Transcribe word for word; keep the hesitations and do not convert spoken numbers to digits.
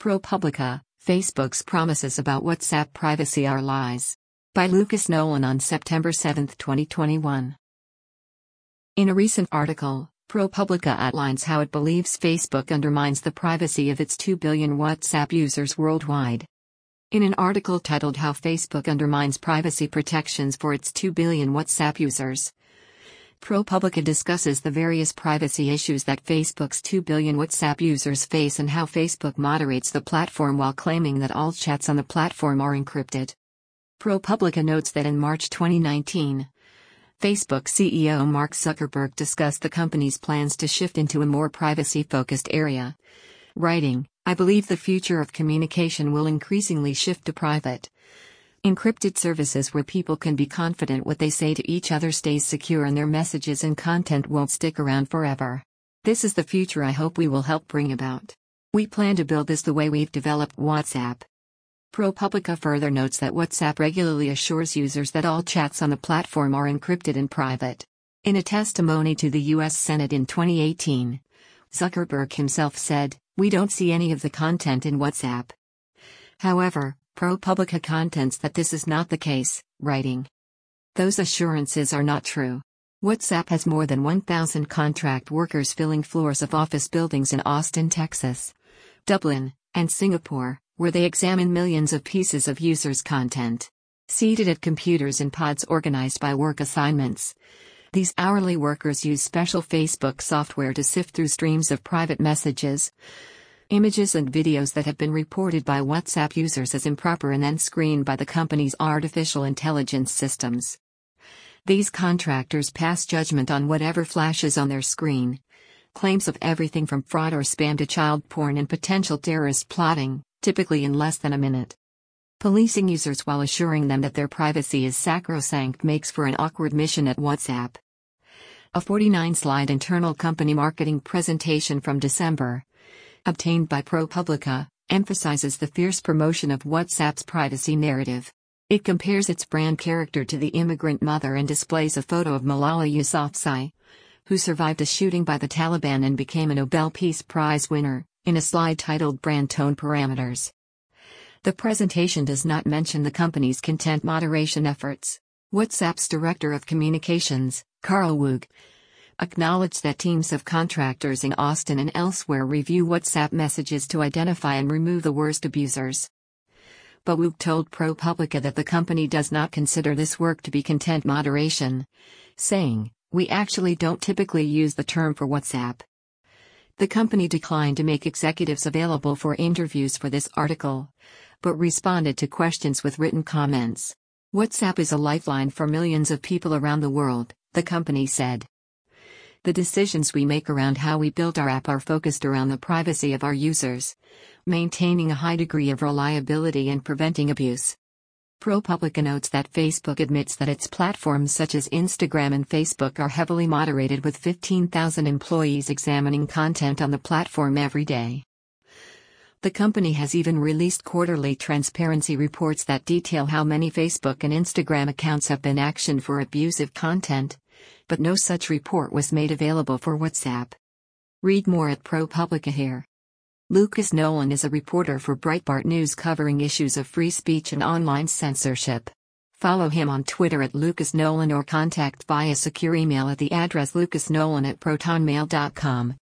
ProPublica, Facebook's promises about WhatsApp privacy are lies. By Lucas Nolan on September seventh, twenty twenty-one. In a recent article, ProPublica outlines how it believes Facebook undermines the privacy of its two billion WhatsApp users worldwide. In an article titled How Facebook Undermines Privacy Protections for Its two billion WhatsApp Users, ProPublica discusses the various privacy issues that Facebook's two billion WhatsApp users face and how Facebook moderates the platform while claiming that all chats on the platform are encrypted. ProPublica notes that in March twenty nineteen, Facebook C E O Mark Zuckerberg discussed the company's plans to shift into a more privacy-focused area, writing, "I believe the future of communication will increasingly shift to private, encrypted services where people can be confident what they say to each other stays secure and their messages and content won't stick around forever. This is the future I hope we will help bring about. We plan to build this the way we've developed WhatsApp." ProPublica further notes that WhatsApp regularly assures users that all chats on the platform are encrypted and private. In a testimony to the U S Senate in twenty eighteen, Zuckerberg himself said, "We don't see any of the content in WhatsApp." However, ProPublica contends that this is not the case, writing, "Those assurances are not true. WhatsApp has more than one thousand contract workers filling floors of office buildings in Austin, Texas, Dublin, and Singapore, where they examine millions of pieces of users' content. Seated at computers in pods organized by work assignments, these hourly workers use special Facebook software to sift through streams of private messages, images and videos that have been reported by WhatsApp users as improper and then screened by the company's artificial intelligence systems. These contractors pass judgment on whatever flashes on their screen. Claims of everything from fraud or spam to child porn and potential terrorist plotting, typically in less than a minute. Policing users while assuring them that their privacy is sacrosanct makes for an awkward mission at WhatsApp." A forty-nine slide internal company marketing presentation from December, obtained by ProPublica, emphasizes the fierce promotion of WhatsApp's privacy narrative. It compares its brand character to the immigrant mother and displays a photo of Malala Yousafzai, who survived a shooting by the Taliban and became a Nobel Peace Prize winner, in a slide titled Brand Tone Parameters. The presentation does not mention the company's content moderation efforts. WhatsApp's Director of Communications, Carl Woog, acknowledged that teams of contractors in Austin and elsewhere review WhatsApp messages to identify and remove the worst abusers. But Woog told ProPublica that the company does not consider this work to be content moderation, saying, "We actually don't typically use the term for WhatsApp." The company declined to make executives available for interviews for this article, but responded to questions with written comments. "WhatsApp is a lifeline for millions of people around the world," the company said. "The decisions we make around how we build our app are focused around the privacy of our users, maintaining a high degree of reliability and preventing abuse." ProPublica notes that Facebook admits that its platforms such as Instagram and Facebook are heavily moderated with fifteen thousand employees examining content on the platform every day. The company has even released quarterly transparency reports that detail how many Facebook and Instagram accounts have been actioned for abusive content, but no such report was made available for WhatsApp. Read more at ProPublica here. Lucas Nolan is a reporter for Breitbart News covering issues of free speech and online censorship. Follow him on Twitter at Lucas Nolan or contact via secure email at the address lucasnolan at protonmail dot com.